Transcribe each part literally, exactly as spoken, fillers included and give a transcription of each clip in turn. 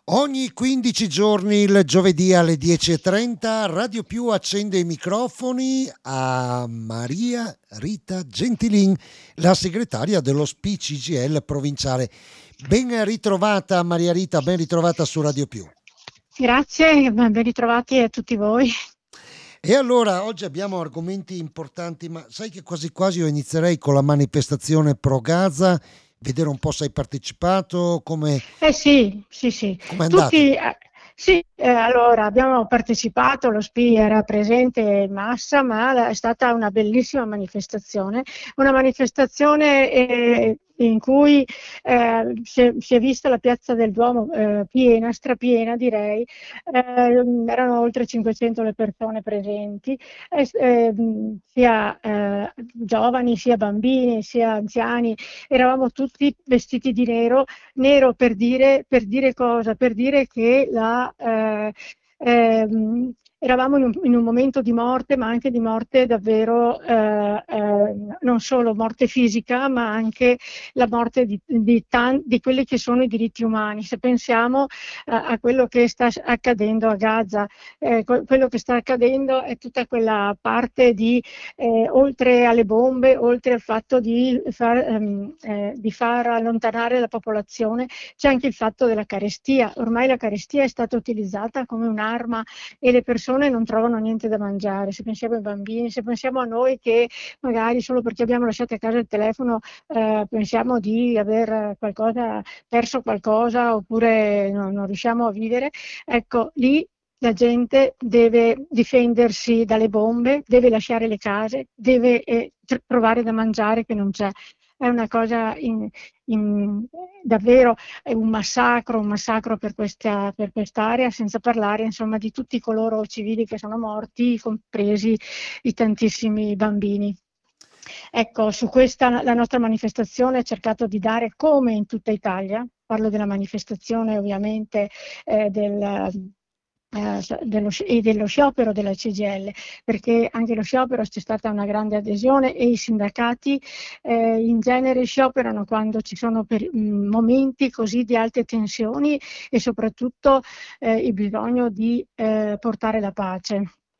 Ogni quindici giorni, il giovedì alle dieci e trenta, Radio Più accende i microfoni a Maria Rita Gentilin, la segretaria dello S P I C G I L provinciale. Ben ritrovata Maria Rita, ben ritrovata su Radio Più. Grazie, ben ritrovati a tutti voi. E allora, oggi abbiamo argomenti importanti, ma sai che quasi quasi io inizierei con la manifestazione pro Gaza, vedere un po' se hai partecipato, come Eh sì, sì, sì. è andata. Tutti, eh, sì, eh, allora abbiamo partecipato, lo S P I era presente in massa, ma è stata una bellissima manifestazione, una manifestazione eh, in cui eh, si è, si è vista la piazza del Duomo eh, piena, strapiena direi. Eh, erano oltre cinquecento le persone presenti, eh, eh, sia eh, giovani, sia bambini, sia anziani, eravamo tutti vestiti di nero. Nero per dire, per dire cosa? Per dire che la, eh, ehm, eravamo in un, in un momento di morte, ma anche di morte davvero, eh, eh, non solo morte fisica, ma anche la morte di, di, tan- di quelli che sono i diritti umani. Se pensiamo eh, a quello che sta accadendo a Gaza, eh, que- quello che sta accadendo è tutta quella parte di, eh, oltre alle bombe, oltre al fatto di far, ehm, eh, di far allontanare la popolazione, c'è anche il fatto della carestia. Ormai la carestia è stata utilizzata come un'arma e le persone non trovano niente da mangiare. Se pensiamo ai bambini, se pensiamo a noi che magari solo perché abbiamo lasciato a casa il telefono eh, pensiamo di aver qualcosa, perso qualcosa oppure no, non riusciamo a vivere, ecco lì la gente deve difendersi dalle bombe, deve lasciare le case, deve eh, trovare da mangiare che non c'è. È una cosa in, in, davvero è un massacro, un massacro per questa, per quest'area, senza parlare insomma di tutti coloro civili che sono morti, compresi i tantissimi bambini. Ecco, su questa la nostra manifestazione ha cercato di dare, come in tutta Italia, parlo della manifestazione ovviamente eh, del, eh, dello, e dello sciopero della C G I L, perché anche lo sciopero c'è stata una grande adesione e i sindacati eh, in genere scioperano quando ci sono per, mh, momenti così di alte tensioni e soprattutto eh, il bisogno di eh, portare la pace.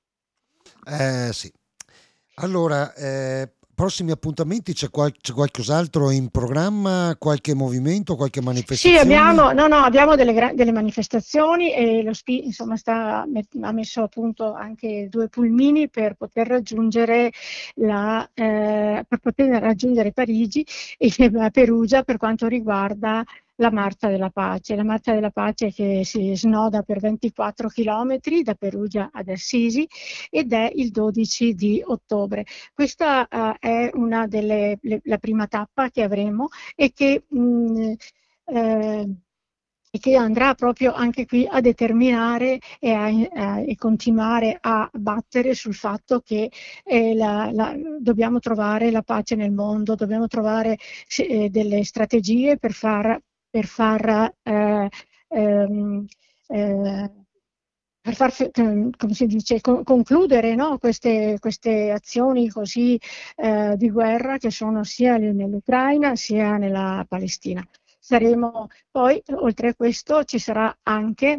Eh sì. Allora, eh, prossimi appuntamenti, c'è, qual- c'è qualcos'altro in programma, qualche movimento, qualche Sì, manifestazione? abbiamo, no, no, abbiamo delle, gra- delle manifestazioni e lo S P I insomma, sta, met- ha messo a punto anche due pulmini per poter raggiungere, la, eh, per poter raggiungere Parigi e Perugia per quanto riguarda la Marcia della Pace. La Marcia della Pace che si snoda per ventiquattro chilometri da Perugia ad Assisi ed è il dodici di ottobre. Questa eh, è una delle, le- la prima tappa che avremo e che, mh, eh, e che andrà proprio anche qui a determinare e, a, eh, e continuare a battere sul fatto che eh, la, la, dobbiamo trovare la pace nel mondo, dobbiamo trovare eh, delle strategie per far, per far eh, ehm, eh, per far, come si dice, con- concludere no, queste, queste azioni così eh, di guerra che sono sia nell'Ucraina sia nella Palestina. Saremo poi, oltre a questo, ci sarà anche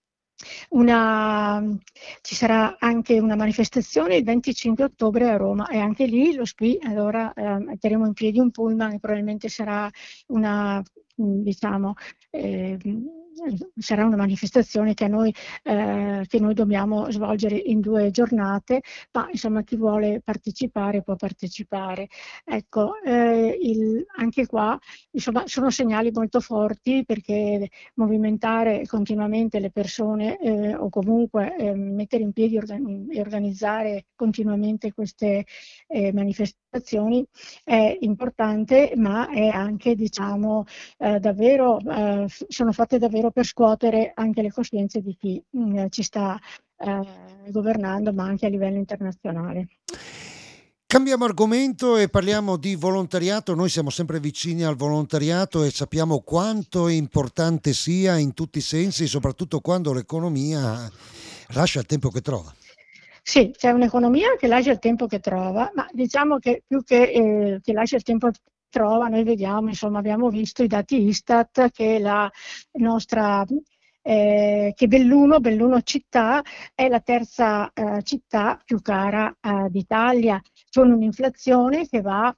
una, ci sarà anche una manifestazione il venticinque ottobre a Roma e anche lì lo S P I, allora eh, metteremo in piedi un pullman e probabilmente sarà una, diciamo, eh, sarà una manifestazione che noi, eh, che noi dobbiamo svolgere in due giornate, ma insomma chi vuole partecipare può partecipare. Ecco, eh, il, anche qua insomma, sono segnali molto forti perché movimentare continuamente le persone eh, o comunque eh, mettere in piedi organ- e organizzare continuamente queste eh, manifestazioni è importante, ma è anche, diciamo, eh, davvero, eh, sono fatte davvero per scuotere anche le coscienze di chi mh, ci sta eh, governando, ma anche a livello internazionale. Cambiamo argomento e parliamo di volontariato. Noi siamo sempre vicini al volontariato e sappiamo quanto importante sia in tutti i sensi, soprattutto quando l'economia lascia il tempo che trova. Sì, c'è un'economia che lascia il tempo che trova, ma diciamo che più che, eh, che lascia il tempo che trova, noi vediamo, insomma, abbiamo visto i dati Istat che la nostra eh, che Belluno, Belluno città, è la terza eh, città più cara eh, d'Italia, con un'inflazione che va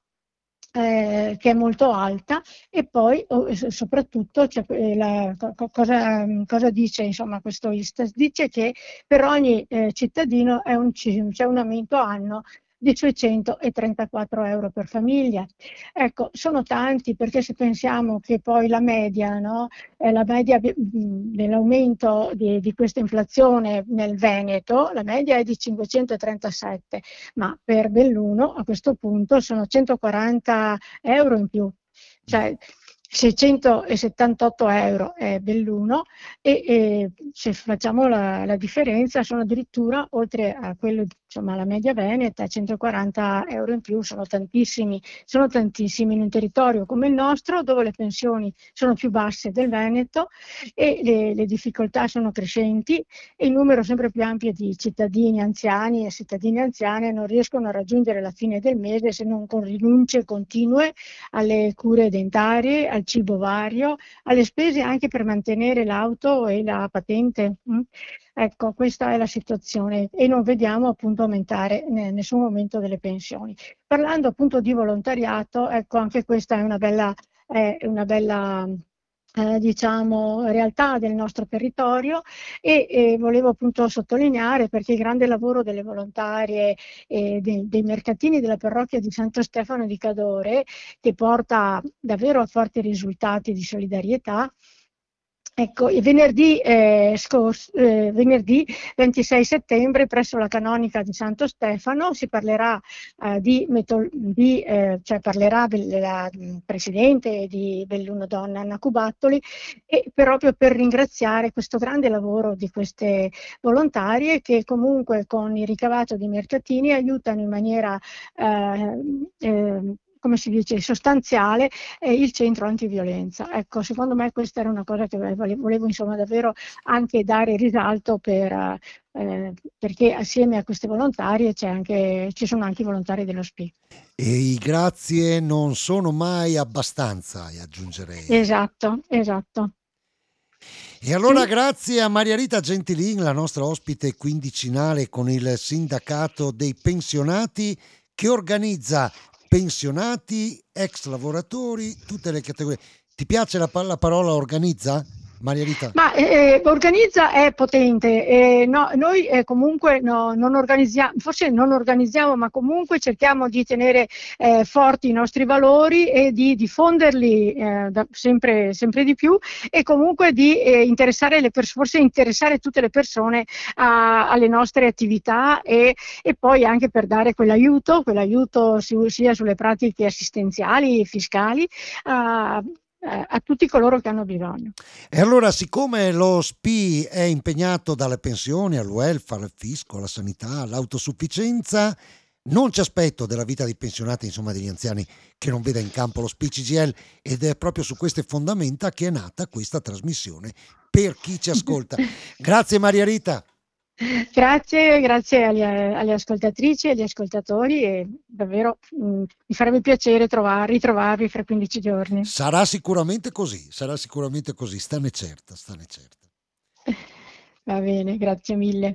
eh, che è molto alta e poi oh, e so- soprattutto c'è que- la- co- co- cosa, cosa dice insomma questo Istat? Dice che per ogni eh, cittadino è un, ci- c'è un aumento anno di duecentotrentaquattro euro per famiglia. Ecco, sono tanti perché se pensiamo che poi la media, no, eh, la media bi- mh, dell'aumento di, di questa inflazione nel Veneto, la media è di cinquecentotrentasette, ma per Belluno a questo punto sono centoquaranta euro in più, cioè seicentosettantotto euro è Belluno e, e se facciamo la, la differenza sono addirittura oltre a quello, insomma, la media veneta, centoquaranta euro in più sono tantissimi, sono tantissimi in un territorio come il nostro dove le pensioni sono più basse del Veneto e le, le difficoltà sono crescenti e il numero sempre più ampio di cittadini anziani e cittadine anziane non riescono a raggiungere la fine del mese se non con rinunce continue alle cure dentarie, al cibo vario, alle spese anche per mantenere l'auto e la patente. mm. Ecco, questa è la situazione e non vediamo appunto aumentare in nessun momento delle pensioni. Parlando appunto di volontariato, ecco, anche questa è una bella, è una bella eh, diciamo, realtà del nostro territorio e, e volevo appunto sottolineare perché il grande lavoro delle volontarie e dei, dei mercatini della parrocchia di Santo Stefano di Cadore, che porta davvero a forti risultati di solidarietà. Ecco, il venerdì, eh, scorso, eh, venerdì ventisei settembre presso la canonica di Santo Stefano si parlerà eh, di, meto- di eh, cioè parlerà del- la mh, presidente di Belluno Donna Anna Cubattoli e proprio per ringraziare questo grande lavoro di queste volontarie che comunque con il ricavato dei mercatini aiutano in maniera eh, eh, come si dice, sostanziale eh, il centro antiviolenza. Ecco, secondo me questa era una cosa che volevo, volevo insomma davvero anche dare risalto per, eh, perché assieme a queste volontarie c'è anche, ci sono anche i volontari dello S P I. E i grazie non sono mai abbastanza, e aggiungerei. Esatto, esatto. E allora Sì. grazie a Maria Rita Gentilin, la nostra ospite quindicinale con il sindacato dei pensionati che organizza pensionati, ex lavoratori, tutte le categorie. Ti piace la, pa- la parola organizza, Maria Rita? Ma eh, organizza è potente, eh, no, noi eh, comunque no, non organizziamo, forse non organizziamo, ma comunque cerchiamo di tenere eh, forti i nostri valori e di diffonderli eh, da- sempre, sempre di più e comunque di eh, interessare le persone, forse interessare tutte le persone a- alle nostre attività e, e poi anche per dare quell'aiuto, quell'aiuto su- sia sulle pratiche assistenziali, fiscali, a a tutti coloro che hanno bisogno. E allora, siccome lo S P I è impegnato dalle pensioni al welfare, al fisco, alla sanità, all'autosufficienza, non ci aspetto della vita dei pensionati, insomma degli anziani, che non veda in campo lo S P I C G L ed è proprio su queste fondamenta che è nata questa trasmissione per chi ci ascolta. Grazie Maria Rita. Grazie, grazie alle, alle ascoltatrici e agli ascoltatori e davvero mh, mi farebbe piacere trovar, ritrovarvi fra quindici giorni. Sarà sicuramente così, sarà sicuramente così, stane certa, stane certa. Va bene, grazie mille.